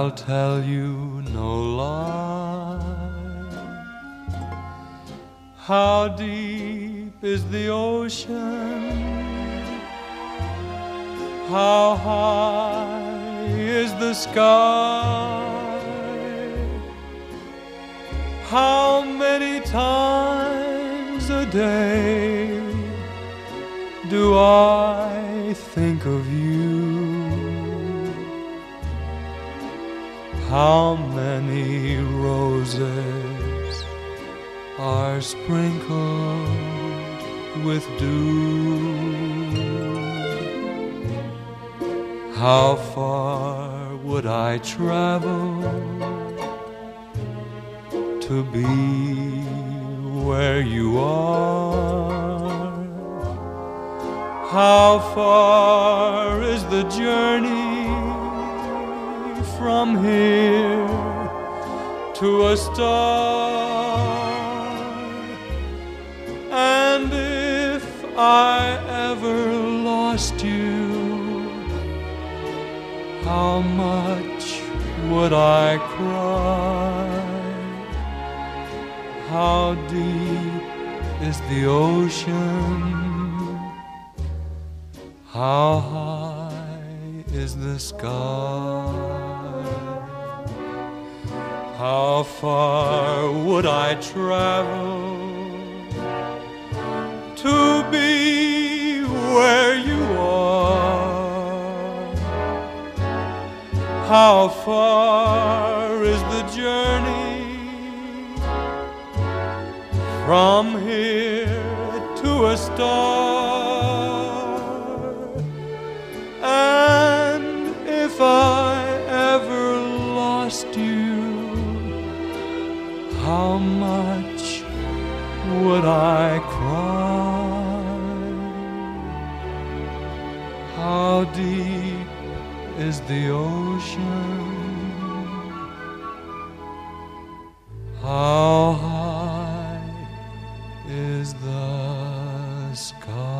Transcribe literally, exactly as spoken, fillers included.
I'll tell you no lie. How deep is the ocean? How high is the sky? How many times a day do I think of you? How many roses are sprinkled with dew? How far would I travel to be where you are? How far is the journey from here to a star? And if I ever lost you, how much would I cry? How deep is the ocean? How high is the sky? How far would I travel to be where you are? How far is the journey from here to a star? And if I ever lost you, how much would I cry? How deep is the ocean? How high is the sky?